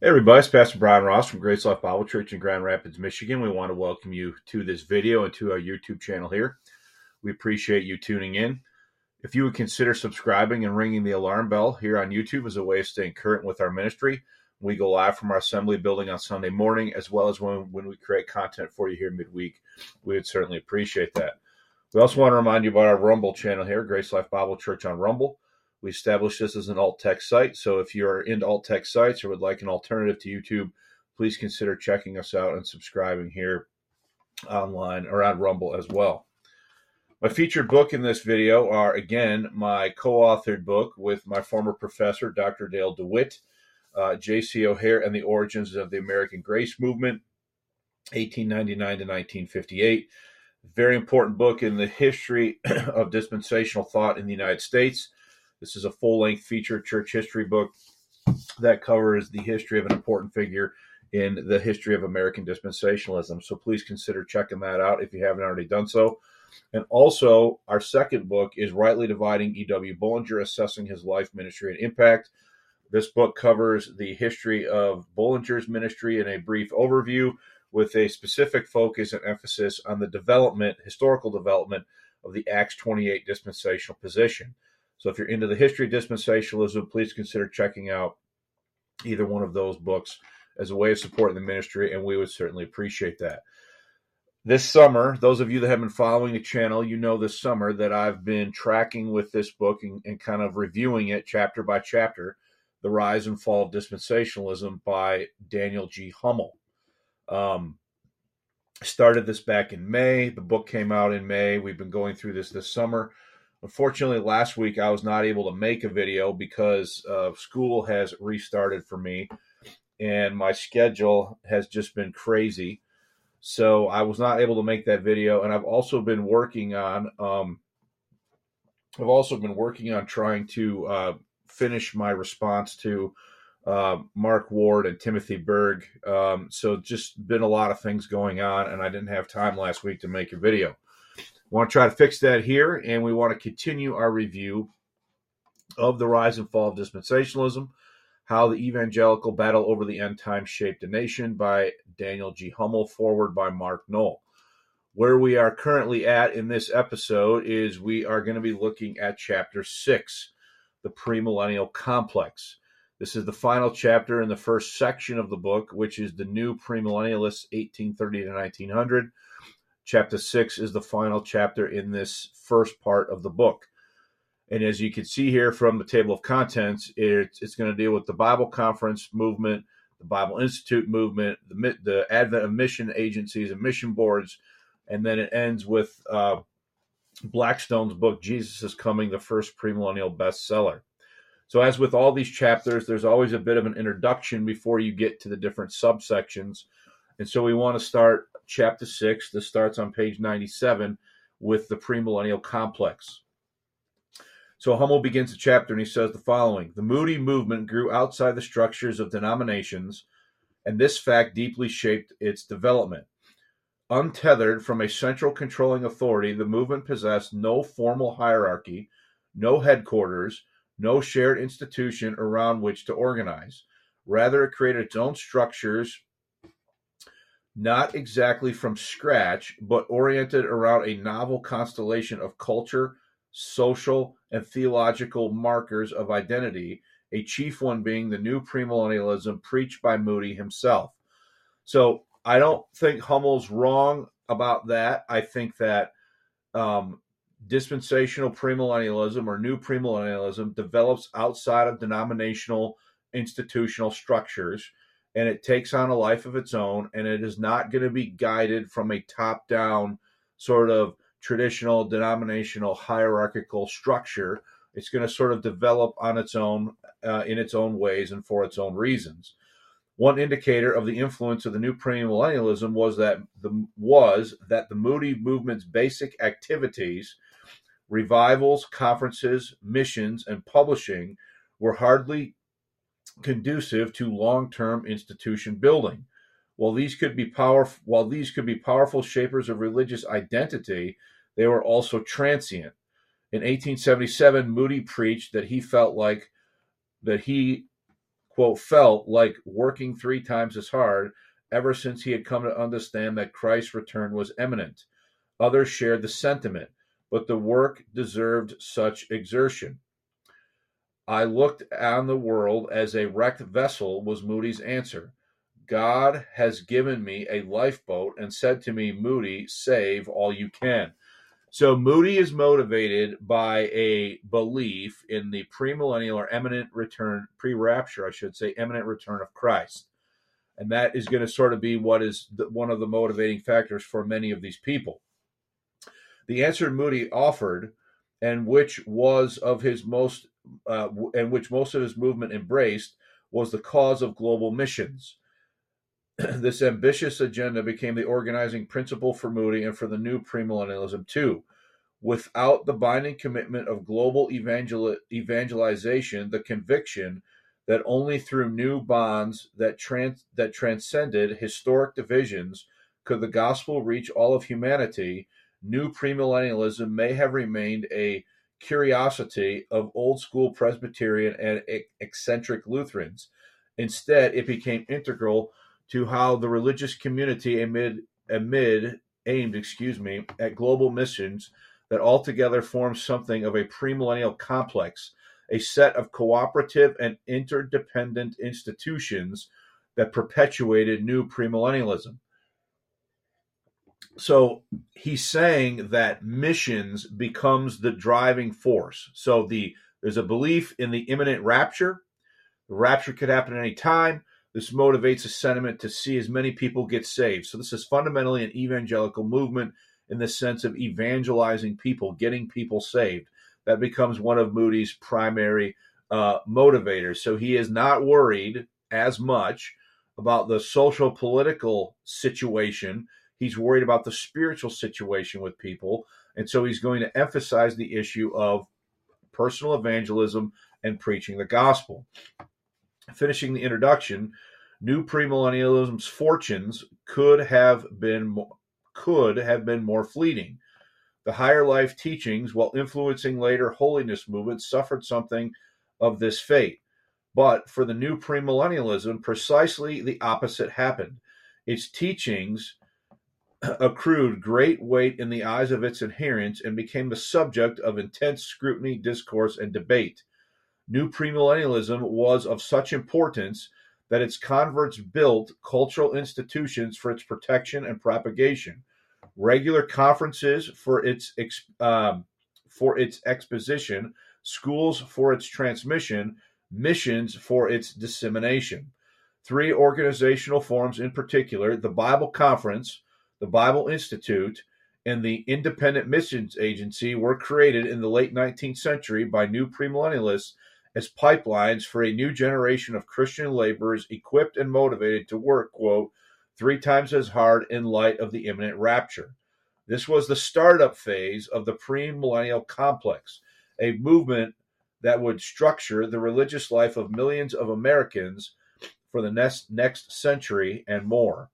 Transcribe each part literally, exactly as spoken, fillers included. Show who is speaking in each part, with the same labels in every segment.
Speaker 1: Hey everybody, it's Pastor Brian Ross from Grace Life Bible Church in Grand Rapids, Michigan. We want to welcome you to this video and to our YouTube channel here. We appreciate you tuning in. If you would consider subscribing and ringing the alarm bell here on YouTube as a way of staying current with our ministry, we go live from our assembly building on Sunday morning, as well as when, when we create content for you here midweek. We would certainly appreciate that. We also want to remind you about our Rumble channel here, Grace Life Bible Church on Rumble. We established this as an alt-text site, so if you're into alt-text sites or would like an alternative to YouTube, please consider checking us out and subscribing here online or on Rumble as well. My featured book in this video are, again, my co-authored book with my former professor, Doctor Dale DeWitt, uh, J C O'Hare and the Origins of the American Grace Movement, eighteen ninety-nine to nineteen fifty-eight. Very important book in the history of dispensational thought in the United States. This is a full-length feature church history book that covers the history of an important figure in the history of American dispensationalism. So please consider checking that out if you haven't already done so. And also, our second book is Rightly Dividing E W Bullinger, Assessing His Life, Ministry, and Impact. This book covers the history of Bullinger's ministry in a brief overview with a specific focus and emphasis on the development, historical development of the Acts twenty-eight dispensational position. So if you're into the history of dispensationalism, please consider checking out either one of those books as a way of supporting the ministry, and we would certainly appreciate that. This summer, those of you that have been following the channel, you know this summer that I've been tracking with this book and, and kind of reviewing it chapter by chapter, The Rise and Fall of Dispensationalism by Daniel G. Hummel. Um, started this back in May. The book came out in May. We've been going through this this summer. Unfortunately, last week I was not able to make a video because uh, school has restarted for me and my schedule has just been crazy. So I was not able to make that video. And I've also been working on, um, I've also been working on trying to uh, finish my response to uh, Mark Ward and Timothy Berg. Um, so just been a lot of things going on and I didn't have time last week to make a video. We want to try to fix that here, and we want to continue our review of the rise and fall of dispensationalism, how the evangelical battle over the end times shaped a nation by Daniel G. Hummel, forward by Mark Knoll. Where we are currently at in this episode is we are going to be looking at chapter six, the premillennial complex. This is the final chapter in the first section of the book, which is the new premillennialists, eighteen thirty to nineteen hundred. Chapter six is the final chapter in this first part of the book. And as you can see here from the table of contents, it's, it's going to deal with the Bible Conference movement, the Bible Institute movement, the, the advent of mission agencies and mission boards, and then it ends with uh, Blackstone's book, Jesus is Coming, the first premillennial bestseller. So as with all these chapters, there's always a bit of an introduction before you get to the different subsections. And so we want to start chapter six. This starts on page ninety-seven with the premillennial complex. So Hummel begins the chapter and he says the following: the Moody movement grew outside the structures of denominations, and this fact deeply shaped its development. Untethered from a central controlling authority, the movement possessed no formal hierarchy, no headquarters, no shared institution around which to organize. Rather, it created its own structures, not exactly from scratch, but oriented around a novel constellation of culture, social, and theological markers of identity, a chief one being the new premillennialism preached by Moody himself. So I don't think Hummel's wrong about that. I think that um, dispensational premillennialism or new premillennialism develops outside of denominational institutional structures, and it takes on a life of its own, and it is not going to be guided from a top-down sort of traditional denominational hierarchical structure. It's going to sort of develop on its own, uh, in its own ways and for its own reasons. One indicator of the influence of the new premillennialism was that the was that the Moody movement's basic activities, revivals, conferences, missions, and publishing, were hardly conducive to long-term institution building. While these could be powerful, while these could be powerful shapers of religious identity, they were also transient. In eighteen seventy-seven, Moody preached that he felt like that he quote, felt like working three times as hard ever since he had come to understand that Christ's return was imminent. Others shared the sentiment, but the work deserved such exertion. I looked on the world as a wrecked vessel, was Moody's answer. God has given me a lifeboat and said to me, Moody, save all you can. So Moody is motivated by a belief in the premillennial or imminent return, pre-rapture, I should say, imminent return of Christ. And that is going to sort of be what is the, one of the motivating factors for many of these people. The answer Moody offered, and which was of his most, uh, and which most of his movement embraced, was the cause of global missions. This ambitious agenda became the organizing principle for Moody and for the new premillennialism too. Without the binding commitment of global evangel- evangelization, the conviction that only through new bonds that trans- that transcended historic divisions could the gospel reach all of humanity, new premillennialism may have remained a curiosity of old school Presbyterian and eccentric Lutherans. Instead, it became integral to how the religious community amid amid aimed, excuse me, at global missions that altogether formed something of a premillennial complex, a set of cooperative and interdependent institutions that perpetuated new premillennialism. So he's saying that missions becomes the driving force. So the there's a belief in the imminent rapture. The rapture could happen at any time. This motivates a sentiment to see as many people get saved. So this is fundamentally an evangelical movement in the sense of evangelizing people, getting people saved. That becomes one of Moody's primary uh, motivators. So he is not worried as much about the social political situation. He's worried about the spiritual situation with people. And so he's going to emphasize the issue of personal evangelism and preaching the gospel. Finishing the introduction, new premillennialism's fortunes could have been could have been more fleeting. The higher life teachings, while influencing later holiness movements, suffered something of this fate. But for the new premillennialism, precisely the opposite happened. Its teachings accrued great weight in the eyes of its adherents and became the subject of intense scrutiny, discourse, and debate. New premillennialism was of such importance that its converts built cultural institutions for its protection and propagation, regular conferences for its um, for its exposition, schools for its transmission, missions for its dissemination. Three organizational forms in particular, the Bible Conference, the Bible Institute, and the Independent Missions Agency, were created in the late nineteenth century by new premillennialists as pipelines for a new generation of Christian laborers equipped and motivated to work, quote, three times as hard in light of the imminent rapture. This was the startup phase of the premillennial complex, a movement that would structure the religious life of millions of Americans for the next, next century and more.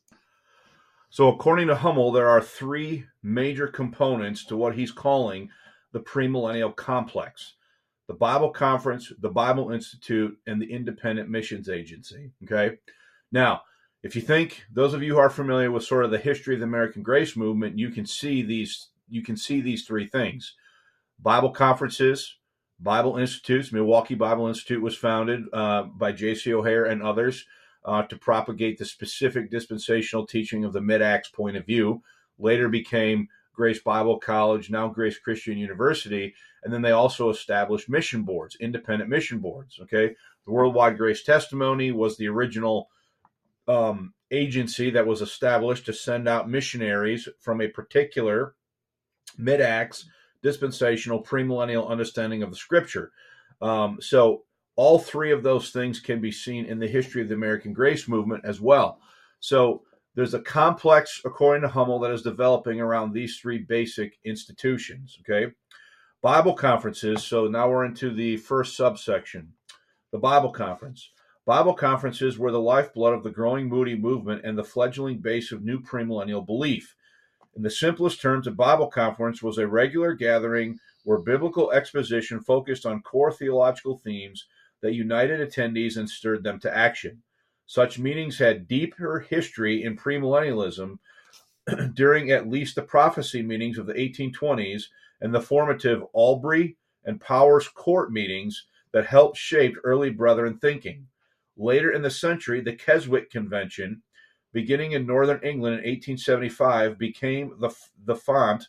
Speaker 1: So according to Hummel, there are three major components to what he's calling the premillennial complex: the Bible Conference, the Bible Institute, and the Independent Missions Agency. Okay. Now, if you think, those of you who are familiar with sort of the history of the American Grace Movement, you can see these, you can see these three things. Bible conferences, Bible Institutes. Milwaukee Bible Institute was founded uh, by J C O'Hare and others uh, to propagate the specific dispensational teaching of the Mid-Acts point of view. Later became Grace Bible College, now Grace Christian University. And then they also established mission boards, independent mission boards. Okay. The Worldwide Grace Testimony was the original um, agency that was established to send out missionaries from a particular Mid-Acts dispensational premillennial understanding of the scripture. Um, so all three of those things can be seen in the history of the American Grace Movement as well. So there's a complex, according to Hummel, that is developing around these three basic institutions. Okay. Bible conferences. So now we're into the first subsection, the Bible Conference. Bible conferences were the lifeblood of the growing Moody movement and the fledgling base of new premillennial belief. In the simplest terms, a Bible conference was a regular gathering where biblical exposition focused on core theological themes that united attendees and stirred them to action. Such meetings had deeper history in premillennialism during at least the prophecy meetings of the eighteen twenties and the formative Albury and Powers Court meetings that helped shape early Brethren thinking. Later in the century, the Keswick Convention, beginning in northern England in eighteen seventy-five, became the, the font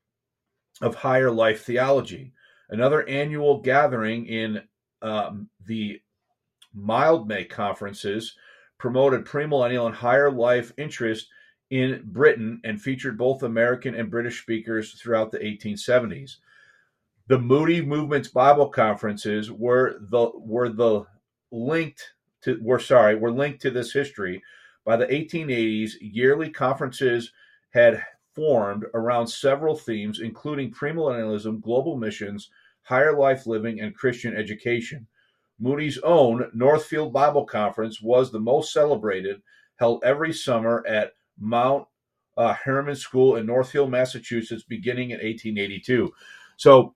Speaker 1: of higher life theology. Another annual gathering in um, the Mildmay conferences promoted premillennial and higher life interest in Britain and featured both American and British speakers throughout the eighteen seventies. The Moody Movement's Bible conferences were the were the linked to were sorry were linked to this history. By the eighteen eighties, yearly conferences had formed around several themes, including premillennialism, global missions, higher life living, and Christian education. Moody's own Northfield Bible Conference was the most celebrated, held every summer at Mount uh, Hermon School in Northfield, Massachusetts, beginning in eighteen eighty-two. So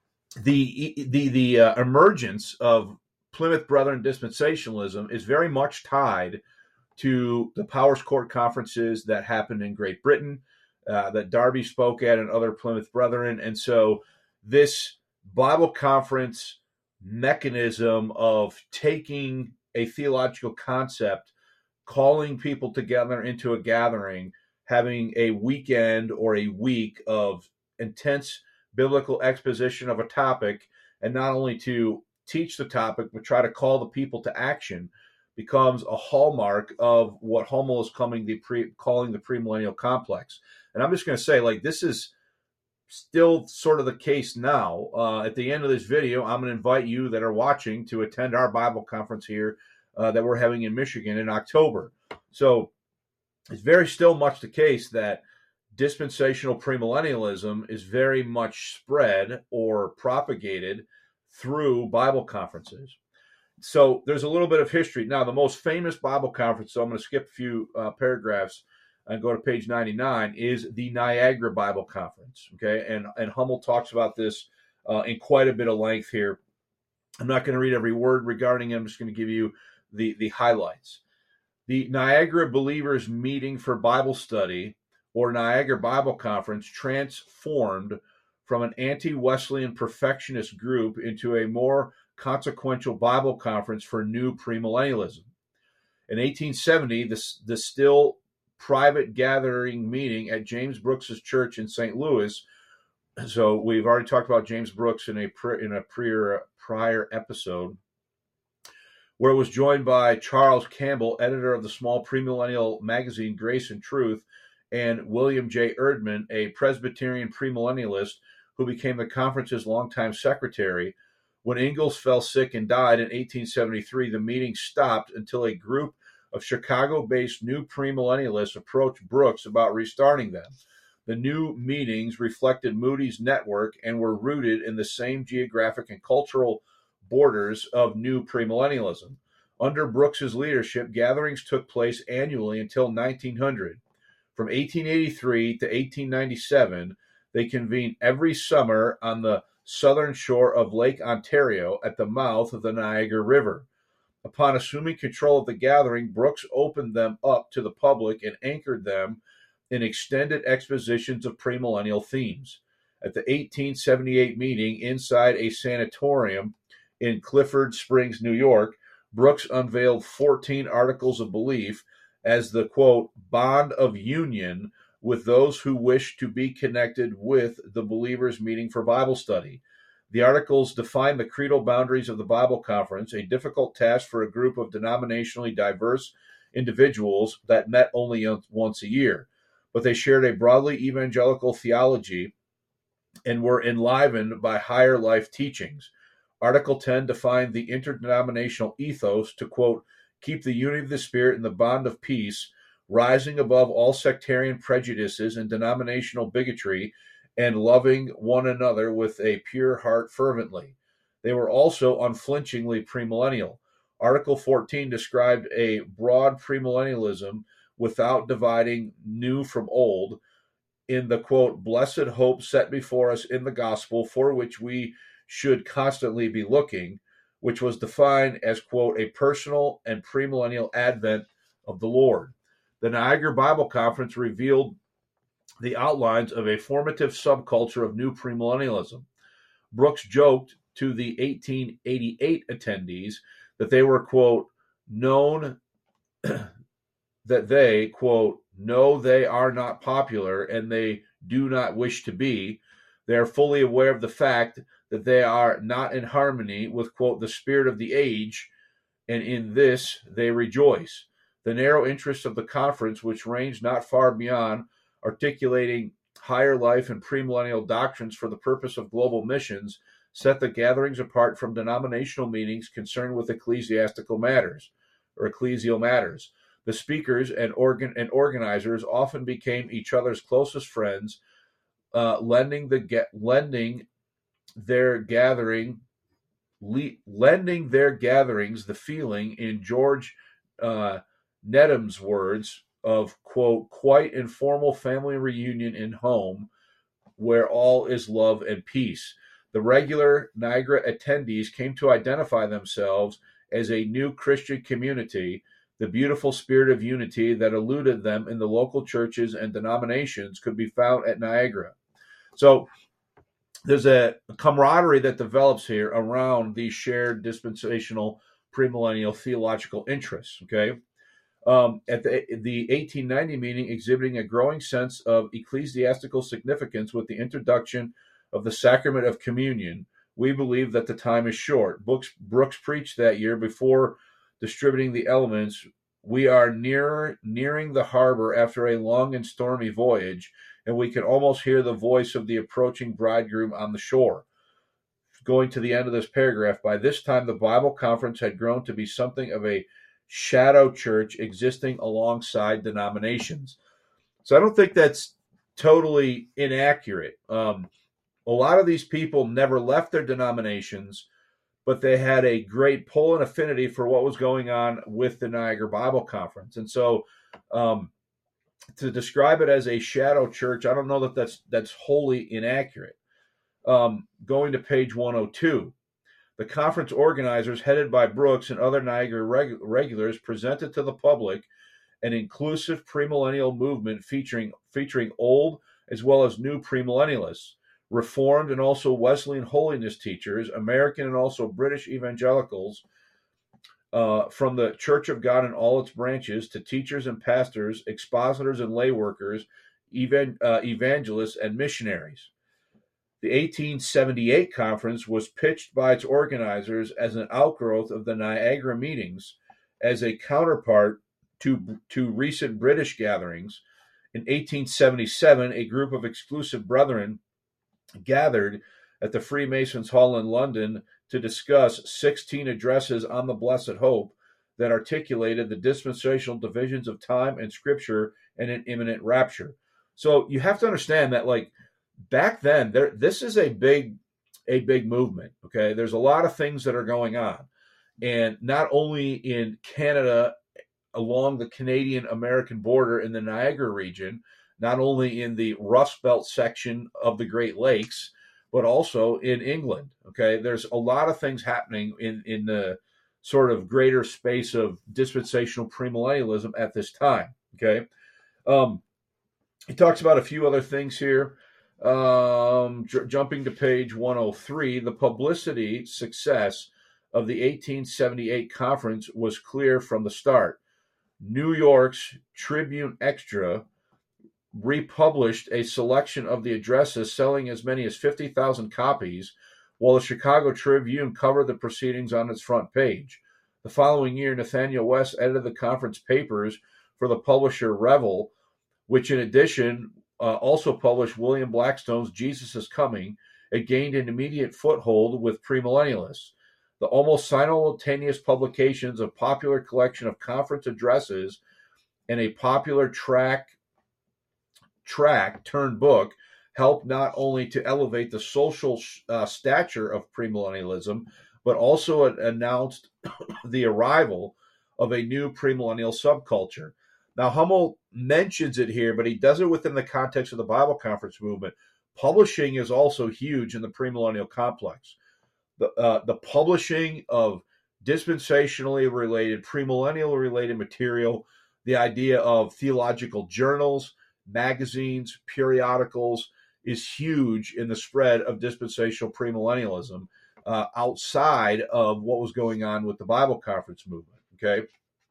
Speaker 1: the the the uh, emergence of Plymouth Brethren dispensationalism is very much tied to the Powers Court conferences that happened in Great Britain, uh, that Darby spoke at, and other Plymouth Brethren. And so this Bible conference mechanism of taking a theological concept, calling people together into a gathering, having a weekend or a week of intense biblical exposition of a topic, and not only to teach the topic, but try to call the people to action, becomes a hallmark of what Hummel is coming the pre, calling the premillennial complex. And I'm just going to say, like, this is still sort of the case now. Uh, at the end of this video, I'm going to invite you that are watching to attend our Bible conference here uh, that we're having in Michigan in October. So it's very still much the case that dispensational premillennialism is very much spread or propagated through Bible conferences. So there's a little bit of history. Now, the most famous Bible conference, so I'm going to skip a few uh, paragraphs and go to page ninety-nine, is the Niagara Bible Conference. Okay, and, and Hummel talks about this uh, in quite a bit of length here. I'm not going to read every word regarding it. I'm just going to give you the, the highlights. The Niagara Believers Meeting for Bible Study, or Niagara Bible Conference, transformed from an anti-Wesleyan perfectionist group into a more consequential Bible conference for new premillennialism. In eighteen seventy, the, the still private gathering meeting at James Brooks's church in Saint Louis. So we've already talked about James Brooks in a in a prior prior episode, where it was joined by Charles Campbell, editor of the small premillennial magazine Grace and Truth, and William J. Erdman, a Presbyterian premillennialist who became the conference's longtime secretary. When Ingalls fell sick and died in eighteen seventy-three, the meeting stopped until a group of Chicago-based new premillennialists approached Brooks about restarting them. The new meetings reflected Moody's network and were rooted in the same geographic and cultural borders of new premillennialism. Under Brooks's leadership, gatherings took place annually until nineteen hundred. From eighteen eighty-three to eighteen ninety-seven, they convened every summer on the southern shore of Lake Ontario at the mouth of the Niagara River. Upon assuming control of the gathering, Brooks opened them up to the public and anchored them in extended expositions of premillennial themes. At the eighteen seventy-eight meeting inside a sanatorium in Clifford Springs, New York, Brooks unveiled fourteen articles of belief as the, quote, bond of union with those who wish to be connected with the believers meeting for Bible study. The articles define the creedal boundaries of the Bible conference, a difficult task for a group of denominationally diverse individuals that met only once a year. But they shared a broadly evangelical theology and were enlivened by higher life teachings. Article ten defined the interdenominational ethos to, quote, keep the unity of the Spirit and the bond of peace, rising above all sectarian prejudices and denominational bigotry, and loving one another with a pure heart fervently. They were also unflinchingly premillennial. Article fourteen described a broad premillennialism without dividing new from old in the, quote, blessed hope set before us in the gospel, for which we should constantly be looking, which was defined as, quote, a personal and premillennial advent of the Lord. The Niagara Bible Conference revealed the outlines of a formative subculture of new premillennialism. Brooks joked to the eighteen eighty-eight attendees that they were, quote, known that they, quote, know they are not popular and they do not wish to be. They are fully aware of the fact that they are not in harmony with, quote, the spirit of the age, and in this they rejoice. The narrow interests of the conference, which ranged not far beyond articulating higher life and premillennial doctrines for the purpose of global missions, set the gatherings apart from denominational meetings concerned with ecclesiastical matters or ecclesial matters. The speakers and organ and organizers often became each other's closest friends, uh, lending the get lending their gathering le- lending their gatherings the feeling, in George uh, Needham's words, of, quote, quite informal family reunion in home where all is love and peace. The regular Niagara attendees came to identify themselves as a new Christian community. The beautiful spirit of unity that eluded them in the local churches and denominations could be found at Niagara. So there's a camaraderie that develops here around these shared dispensational premillennial theological interests. Okay, um, at the the eighteen ninety meeting, exhibiting a growing sense of ecclesiastical significance with the introduction of the sacrament of communion, we believe that the time is short. Brooks, Brooks preached that year before distributing the elements. We are near, nearing the harbor after a long and stormy voyage, and we can almost hear the voice of the approaching bridegroom on the shore. Going to the end of this paragraph, by this time the Bible Conference had grown to be something of a shadow church existing alongside denominations. So I don't think that's totally inaccurate. Um, a lot of these people never left their denominations, but they had a great pull and affinity for what was going on with the Niagara Bible Conference. And so um, to describe it as a shadow church, I don't know that that's, that's wholly inaccurate. Um, going to page one oh two, the conference organizers, headed by Brooks and other Niagara reg- regulars, presented to the public an inclusive premillennial movement featuring, featuring old as well as new premillennialists, Reformed and also Wesleyan holiness teachers, American and also British evangelicals, uh, from the Church of God in all its branches to teachers and pastors, expositors and lay workers, evan, uh, evangelists and missionaries. The eighteen seventy-eight conference was pitched by its organizers as an outgrowth of the Niagara meetings, as a counterpart to, to recent British gatherings. In eighteen seventy-seven, a group of exclusive brethren gathered at the Freemasons' Hall in London to discuss sixteen addresses on the Blessed Hope that articulated the dispensational divisions of time and Scripture and an imminent rapture. So you have to understand that, like, back then, there this is a big a big movement. Okay, there's a lot of things that are going on, and not only in Canada, along the Canadian-American border in the Niagara region, not only in the Rust Belt section of the Great Lakes, but also in England. Okay, there's a lot of things happening in, in the sort of greater space of dispensational premillennialism at this time. Okay, um, he talks about a few other things here. Um, j- jumping to page one oh three, the publicity success of the eighteen seventy-eight conference was clear from the start. New York's Tribune Extra republished a selection of the addresses, selling as many as fifty thousand copies, while the Chicago Tribune covered the proceedings on its front page. The following year, Nathaniel West edited the conference papers for the publisher Revel, which in addition uh, also published William Blackstone's Jesus is Coming. It gained an immediate foothold with premillennialists. The almost simultaneous publications of popular collection of conference addresses and a popular track track turned book helped not only to elevate the social uh, stature of premillennialism, but also it announced the arrival of a new premillennial subculture. Now, Hummel mentions it here, but he does it within the context of the Bible Conference movement. Publishing is also huge in the premillennial complex. the uh, the publishing of dispensationally related, premillennial related material, the idea of theological journals, magazines, periodicals is huge in the spread of dispensational premillennialism uh, outside of what was going on with the Bible Conference movement. Okay,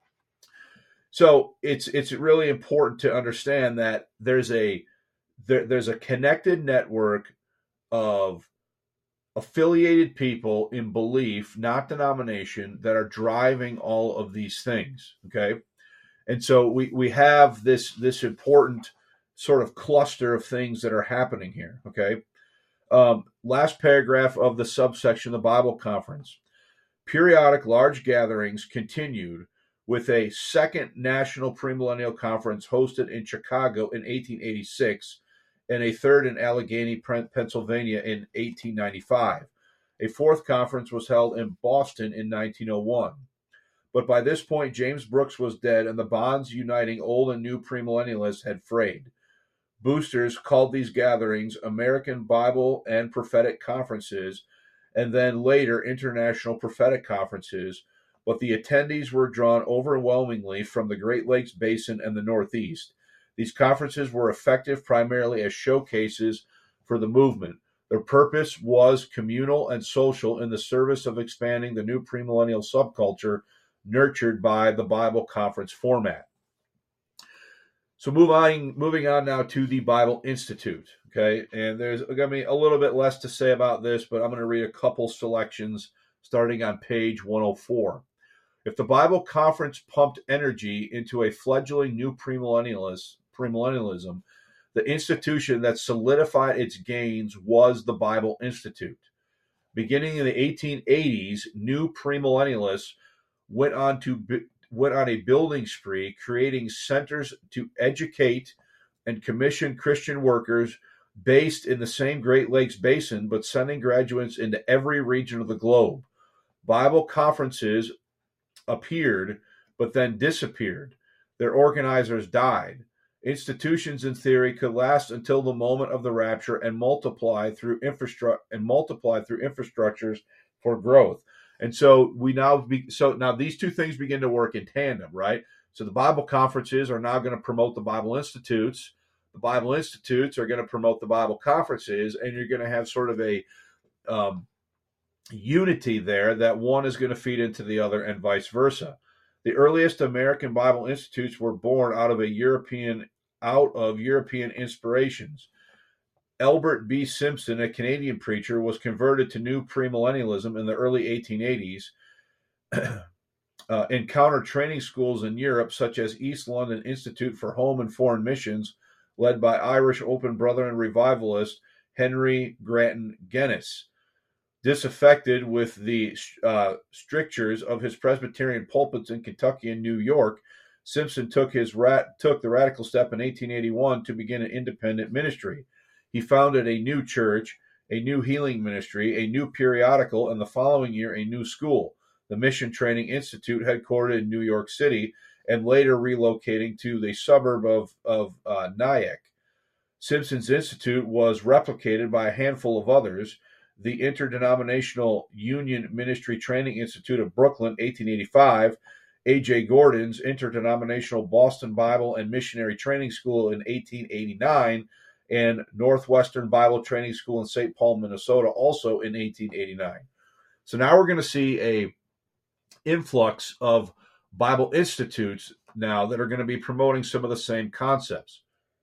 Speaker 1: so it's it's really important to understand that there's a there, there's a connected network of affiliated people in belief, not denomination, that are driving all of these things. Okay, and so we we have this this important sort of cluster of things that are happening here. Okay, um, last paragraph of the subsection, the Bible Conference. Periodic large gatherings continued with a second national premillennial conference hosted in Chicago in eighteen eighty-six and a third in Allegheny, Pennsylvania in eighteen ninety-five. A fourth conference was held in Boston in nineteen oh one. But by this point, James Brooks was dead and the bonds uniting old and new premillennialists had frayed. Boosters called these gatherings American Bible and Prophetic Conferences, and then later International Prophetic Conferences, but the attendees were drawn overwhelmingly from the Great Lakes Basin and the Northeast. These conferences were effective primarily as showcases for the movement. Their purpose was communal and social in the service of expanding the new premillennial subculture nurtured by the Bible Conference format. So move on, moving on now to the Bible Institute. Okay, and there's going to be a little bit less to say about this, but I'm going to read a couple selections starting on page one oh four. If the Bible Conference pumped energy into a fledgling new premillennialist, premillennialism, the institution that solidified its gains was the Bible Institute. Beginning in the eighteen eighties, new premillennialists went on to went on a building spree, creating centers to educate and commission Christian workers based in the same Great Lakes Basin, but sending graduates into every region of the globe. Bible conferences appeared, but then disappeared. Their organizers died. Institutions, in theory, could last until the moment of the rapture and multiply through infrastructure and multiply through infrastructures for growth. And so we now be, so now these two things begin to work in tandem, right? So the Bible conferences are now going to promote the Bible Institutes. The Bible Institutes are going to promote the Bible conferences, and you're going to have sort of a um, unity there that one is going to feed into the other and vice versa. The earliest American Bible Institutes were born out of a European out of European inspirations. Albert B. Simpson, a Canadian preacher, was converted to new premillennialism in the early eighteen eighties. uh, encountered training schools in Europe, such as East London Institute for Home and Foreign Missions, led by Irish Open Brethren revivalist Henry Grattan Guinness. Disaffected with the uh, strictures of his Presbyterian pulpits in Kentucky and New York, Simpson took his rat, took the radical step in eighteen eighty-one to begin an independent ministry. He founded a new church, a new healing ministry, a new periodical, and the following year a new school, the Mission Training Institute, headquartered in New York City, and later relocating to the suburb of, of uh, Nyack. Simpson's Institute was replicated by a handful of others. The Interdenominational Union Ministry Training Institute of Brooklyn, eighteen eighty-five, A J Gordon's Interdenominational Boston Bible and Missionary Training School in eighteen eighty-nine, and Northwestern Bible Training School in Saint Paul, Minnesota, also in eighteen eighty-nine. So now we're going to see a influx of Bible institutes now that are going to be promoting some of the same concepts.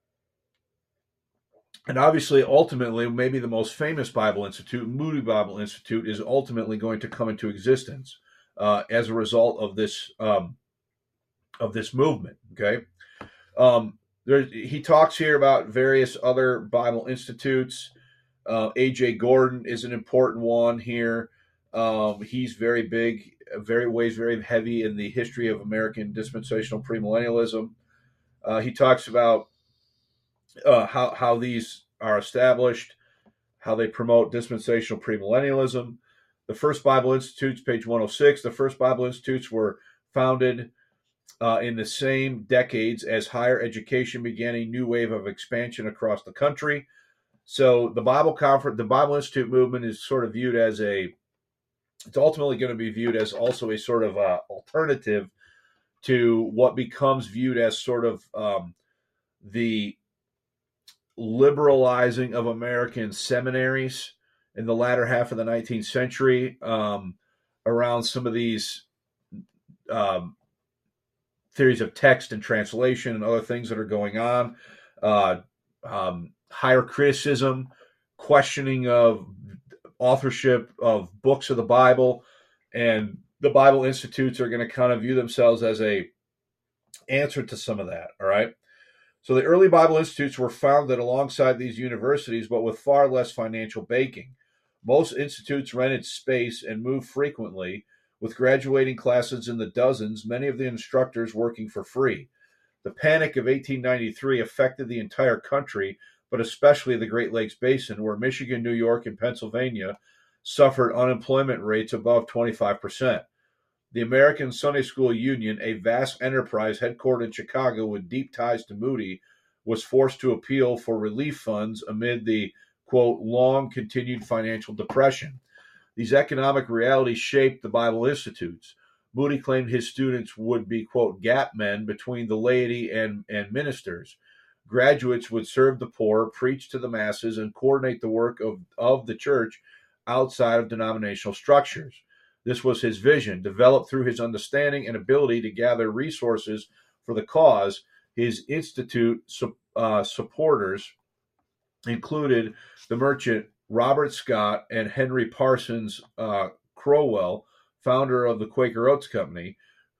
Speaker 1: And obviously, ultimately, maybe the most famous Bible Institute, Moody Bible Institute, is ultimately going to come into existence uh, as a result of this um, of this movement. Okay, um, there, he talks here about various other Bible institutes. Uh, A J Gordon is an important one here. Um, he's very big, very weighs very heavy in the history of American dispensational premillennialism. Uh, he talks about Uh, how, how these are established, how they promote dispensational premillennialism. The First Bible Institutes, page one oh six, the First Bible Institutes were founded uh, in the same decades as higher education began a new wave of expansion across the country. So the Bible Conference, the Bible Institute movement is sort of viewed as a it's ultimately going to be viewed as also a sort of uh, alternative to what becomes viewed as sort of um, the liberalizing of American seminaries in the latter half of the nineteenth century, um, around some of these um, theories of text and translation and other things that are going on, uh, um, higher criticism, questioning of authorship of books of the Bible, and the Bible Institutes are going to kind of view themselves as a answer to some of that. All right. So the early Bible Institutes were founded alongside these universities, but with far less financial backing. Most institutes rented space and moved frequently, with graduating classes in the dozens, many of the instructors working for free. The Panic of eighteen ninety-three affected the entire country, but especially the Great Lakes Basin, where Michigan, New York, and Pennsylvania suffered unemployment rates above twenty-five percent. The American Sunday School Union, a vast enterprise headquartered in Chicago with deep ties to Moody, was forced to appeal for relief funds amid the, quote, long continued financial depression. These economic realities shaped the Bible Institutes. Moody claimed his students would be, quote, gap men between the laity and, and ministers. Graduates would serve the poor, preach to the masses, and coordinate the work of, of the church outside of denominational structures. This was his vision, developed through his understanding and ability to gather resources for the cause. His institute uh, supporters included the merchant Robert Scott and Henry Parsons uh, Crowell, founder of the Quaker Oats Company,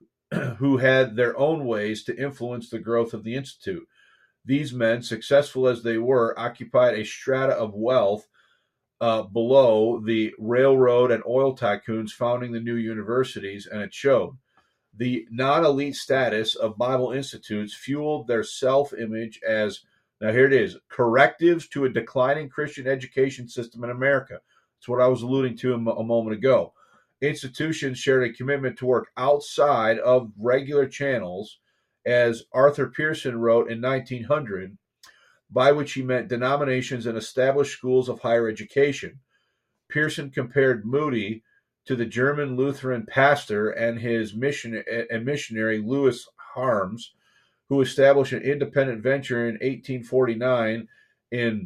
Speaker 1: who had their own ways to influence the growth of the institute. These men, successful as they were, occupied a strata of wealth Uh, below the railroad and oil tycoons founding the new universities, and it showed. The non-elite status of Bible Institutes fueled their self-image as, now here it is, correctives to a declining Christian education system in America. That's what I was alluding to a moment ago. Institutions shared a commitment to work outside of regular channels, as Arthur Pearson wrote in nineteen hundred, by which he meant denominations and established schools of higher education. Pearson compared Moody to the German Lutheran pastor and his mission and missionary Louis Harms, who established an independent venture in eighteen forty-nine in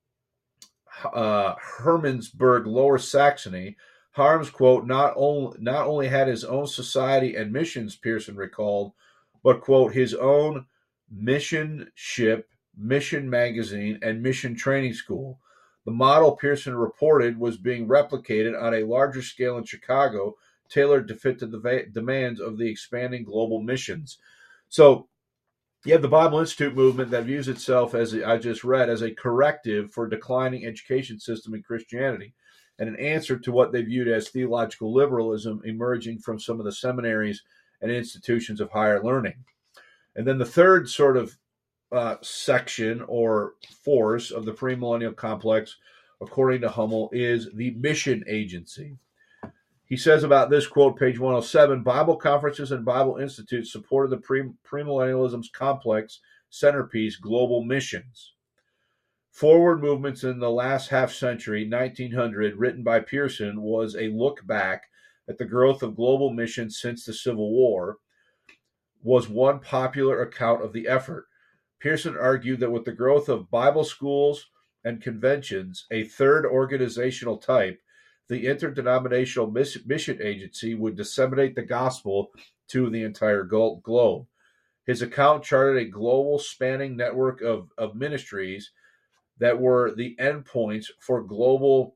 Speaker 1: uh, Hermannsburg, Lower Saxony. Harms, quote, not only not only had his own society and missions, Pearson recalled, but, quote, his own mission ship, mission magazine, and mission training school. The model, Pearson reported, was being replicated on a larger scale in Chicago, tailored to fit the va- demands of the expanding global missions. So you have the Bible Institute movement that views itself, as I just read, as a corrective for a declining education system in Christianity, and an answer to what they viewed as theological liberalism emerging from some of the seminaries and institutions of higher learning. And then the third sort of Uh, section or force of the premillennial complex, according to Hummel, is the mission agency. He says about this, quote, page one oh seven, Bible conferences and Bible institutes supported the pre- premillennialism's complex centerpiece, global missions. Forward movements in the last half century, nineteen hundred, written by Pearson, was a look back at the growth of global missions since the Civil War, was one popular account of the effort. Pearson argued that with the growth of Bible schools and conventions, a third organizational type, the interdenominational mission agency would disseminate the gospel to the entire globe. His account charted a global spanning network of, of ministries that were the endpoints for global,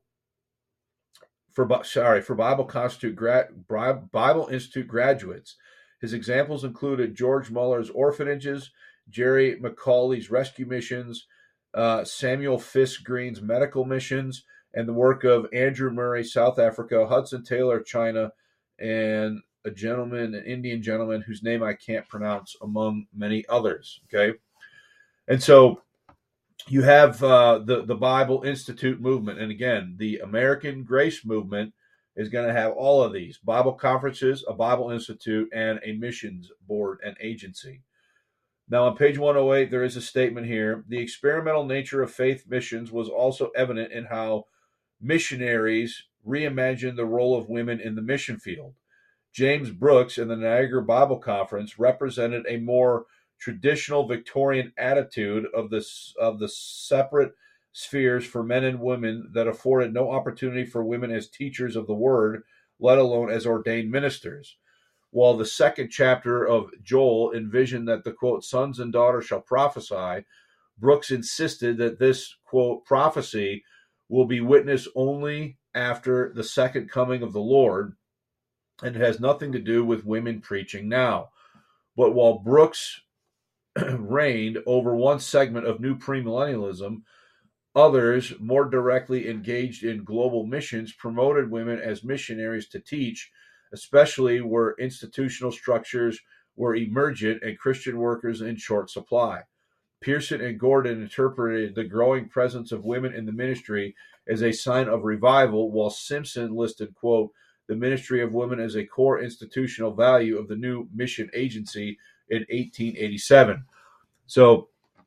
Speaker 1: for sorry, for Bible Institute, Bible Institute graduates. His examples included George Muller's orphanages, Jerry McCauley's rescue missions, uh, Samuel Fisk Green's medical missions, and the work of Andrew Murray, South Africa, Hudson Taylor, China, and a gentleman, an Indian gentleman whose name I can't pronounce, among many others. Okay, and so you have uh, the the Bible Institute movement, and again, the American Grace movement is going to have all of these: Bible conferences, a Bible Institute, and a missions board and agency. Now, on page one oh eight, there is a statement here. The experimental nature of faith missions was also evident in how missionaries reimagined the role of women in the mission field. James Brooks and the Niagara Bible Conference represented a more traditional Victorian attitude of the, of the separate spheres for men and women that afforded no opportunity for women as teachers of the word, let alone as ordained ministers. While the second chapter of Joel envisioned that the, quote, sons and daughters shall prophesy, Brooks insisted that this, quote, prophecy will be witnessed only after the second coming of the Lord, and it has nothing to do with women preaching now. But while Brooks reigned over one segment of new premillennialism, others, more directly engaged in global missions, promoted women as missionaries to teach, especially where institutional structures were emergent and Christian workers in short supply. Pearson and Gordon interpreted the growing presence of women in the ministry as a sign of revival, while Simpson listed, quote, the ministry of women as a core institutional value of the new mission agency in eighteen eighty-seven. So,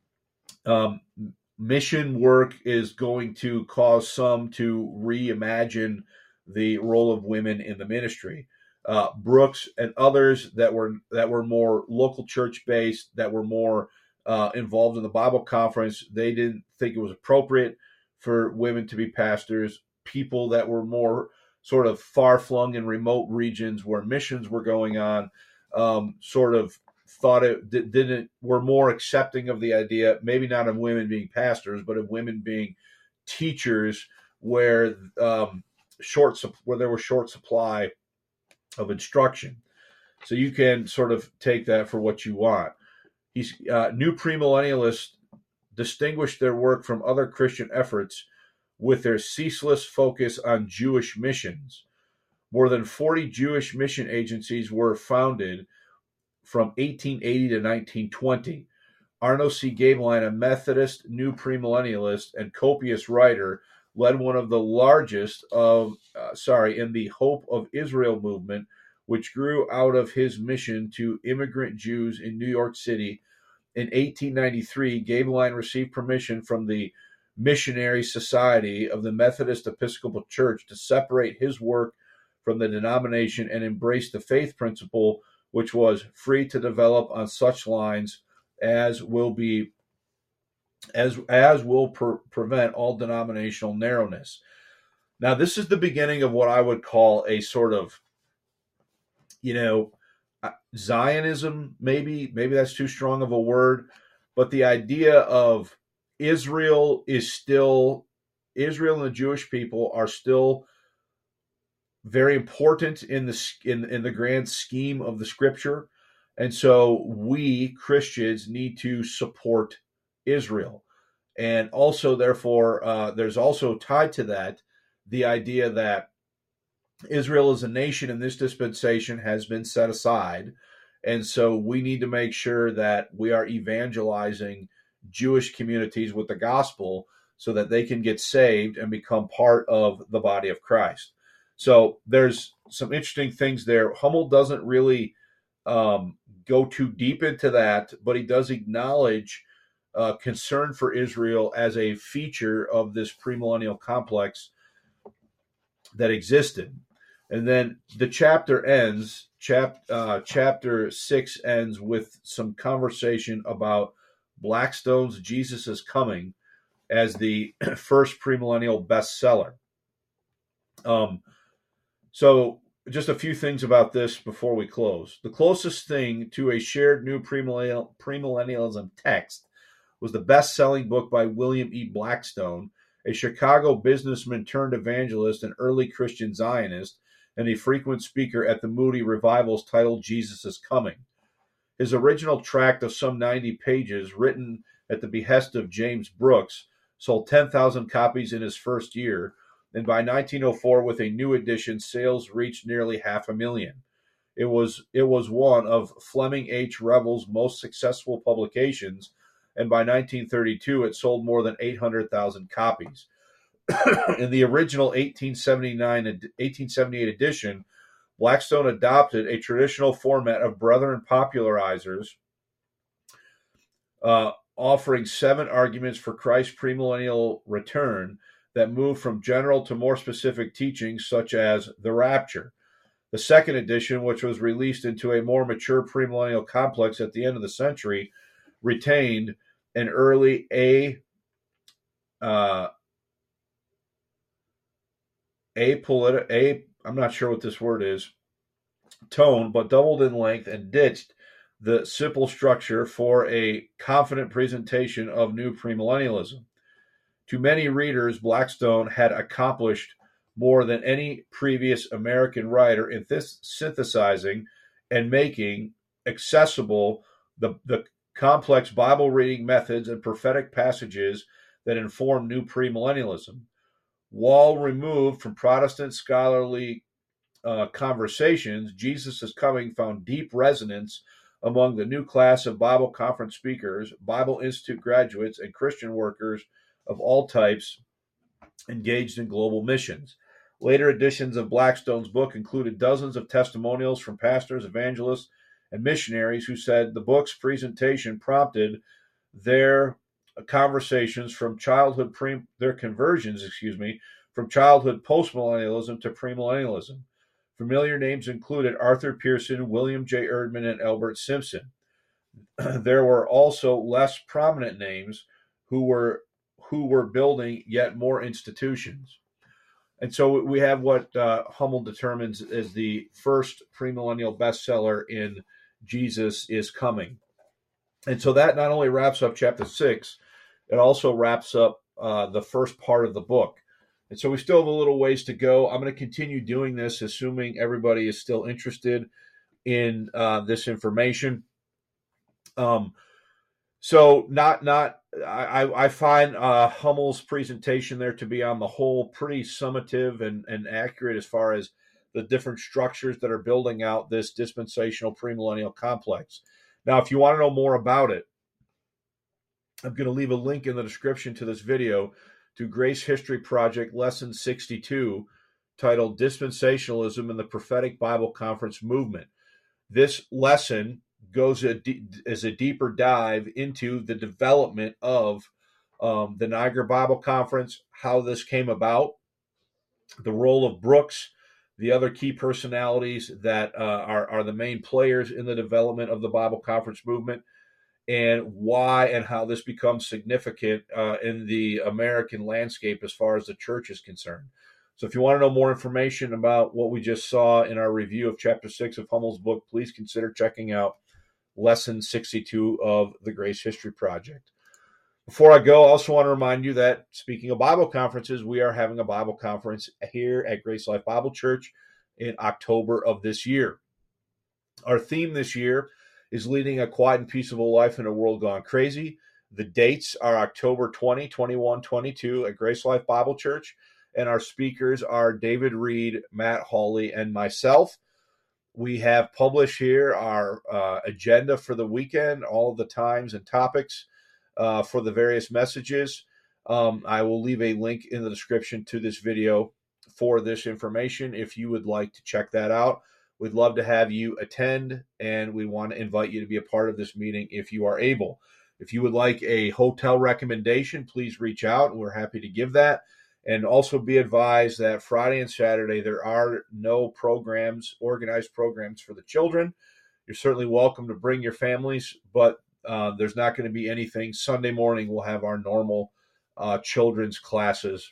Speaker 1: um, mission work is going to cause some to reimagine the role of women in the ministry. Uh, Brooks and others that were that were more local church based, that were more uh, involved in the Bible conference, they didn't think it was appropriate for women to be pastors. People that were more sort of far flung in remote regions where missions were going on, um, sort of thought it didn't were more accepting of the idea, maybe not of women being pastors, but of women being teachers, where um, short where there was short supply of instruction. So you can sort of take that for what you want. He's uh, new premillennialists distinguished their work from other Christian efforts with their ceaseless focus on Jewish missions. More than forty Jewish mission agencies were founded from eighteen eighty to nineteen twenty. Arno C. Gaebelein, a Methodist new premillennialist and copious writer, led one of the largest of, uh, sorry, in the Hope of Israel movement, which grew out of his mission to immigrant Jews in New York City. In eighteen ninety-three, Gaebelein received permission from the Missionary Society of the Methodist Episcopal Church to separate his work from the denomination and embrace the faith principle, which was free to develop on such lines as will be as as will per, prevent all denominational narrowness. Now, this is the beginning of what I would call a sort of, you know, Zionism. Maybe maybe that's too strong of a word, but the idea of Israel is still Israel and the Jewish people are still very important in the in, in the grand scheme of the scripture. And so we Christians need to support Israel. And also, therefore, uh, there's also tied to that the idea that Israel as a nation in this dispensation has been set aside. And so we need to make sure that we are evangelizing Jewish communities with the gospel so that they can get saved and become part of the body of Christ. So there's some interesting things there. Hummel doesn't really um, go too deep into that, but he does acknowledge uh, concern for Israel as a feature of this premillennial complex that existed. And then the chapter ends, chap, uh, chapter six ends with some conversation about Blackstone's Jesus is Coming as the first premillennial bestseller. Um, so just a few things about this before we close. The closest thing to a shared new premillennial, premillennialism text was the best-selling book by William E. Blackstone, a Chicago businessman turned evangelist and early Christian Zionist, and a frequent speaker at the Moody revivals, titled Jesus is Coming. His original tract of some ninety pages, written at the behest of James Brooks, sold ten thousand copies in his first year, and by nineteen oh four, with a new edition, sales reached nearly half a million. It was, it was one of Fleming H. Revell's most successful publications, and by nineteen thirty-two, it sold more than eight hundred thousand copies. In the original eighteen seventy-nine, eighteen seventy-eight edition, Blackstone adopted a traditional format of Brethren popularizers, uh, offering seven arguments for Christ's premillennial return that moved from general to more specific teachings, such as the rapture. The second edition, which was released into a more mature premillennial complex at the end of the century, retained an early a uh, a politi- a I'm not sure what this word is tone, but doubled in length and ditched the simple structure for a confident presentation of new premillennialism. To many readers, Blackstone had accomplished more than any previous American writer in this synthesizing and making accessible the, the complex Bible reading methods and prophetic passages that inform new premillennialism. While removed from Protestant scholarly uh, conversations, Jesus is Coming found deep resonance among the new class of Bible conference speakers, Bible Institute graduates, and Christian workers of all types engaged in global missions. Later editions of Blackstone's book included dozens of testimonials from pastors, evangelists, and missionaries who said the book's presentation prompted their conversations from childhood pre, their conversions, excuse me, from childhood postmillennialism to premillennialism. Familiar names included Arthur Pearson, William J. Erdman, and Albert Simpson. There were also less prominent names who were who were building yet more institutions. And so we have what uh, Hummel determines as the first premillennial bestseller in Jesus is Coming. And so that not only wraps up chapter six, it also wraps up uh, the first part of the book. And so we still have a little ways to go. I'm going to continue doing this, assuming everybody is still interested in uh, this information. Um, so not not I, I find uh, Hummel's presentation there to be on the whole pretty summative and, and accurate as far as the different structures that are building out this dispensational premillennial complex. Now, if you want to know more about it, I'm going to leave a link in the description to this video to Grace History Project Lesson sixty-two, titled Dispensationalism and the Prophetic Bible Conference Movement. This lesson goes a d- as a deeper dive into the development of um, the Niagara Bible Conference, how this came about, the role of Brooks, the other key personalities that uh, are, are the main players in the development of the Bible Conference movement, and why and how this becomes significant uh, in the American landscape as far as the church is concerned. So if you want to know more information about what we just saw in our review of chapter six of Hummel's book, please consider checking out lesson sixty-two of the Grace History Project. Before I go, I also want to remind you that, speaking of Bible conferences, we are having a Bible conference here at Grace Life Bible Church in October of this year. Our theme this year is Leading a Quiet and Peaceable Life in a World Gone Crazy. The dates are October twentieth, twenty-one, twenty-two at Grace Life Bible Church, and our speakers are David Reed, Matt Hawley, and myself. We have published here our uh, agenda for the weekend, all of the times and topics uh, for the various messages. Um, I will leave a link in the description to this video for this information if you would like to check that out. We'd love to have you attend, and we want to invite you to be a part of this meeting if you are able. If you would like a hotel recommendation, please reach out, and we're happy to give that. And also be advised that Friday and Saturday, there are no programs, organized programs for the children. You're certainly welcome to bring your families, but uh, there's not going to be anything. Sunday morning, we'll have our normal uh, children's classes.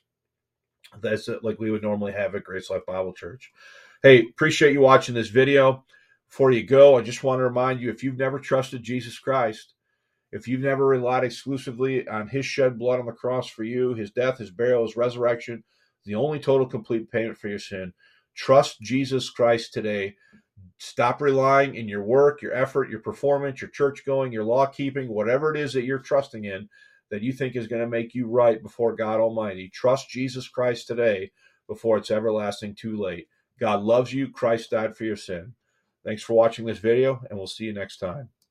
Speaker 1: That's like we would normally have at Grace Life Bible Church. Hey, appreciate you watching this video. Before you go, I just want to remind you, if you've never trusted Jesus Christ, if you've never relied exclusively on his shed blood on the cross for you, his death, his burial, his resurrection, the only total complete payment for your sin, trust Jesus Christ today. Stop relying in your work, your effort, your performance, your church going, your law keeping, whatever it is that you're trusting in that you think is going to make you right before God Almighty. Trust Jesus Christ today before it's everlasting too late. God loves you. Christ died for your sin. Thanks for watching this video, and we'll see you next time.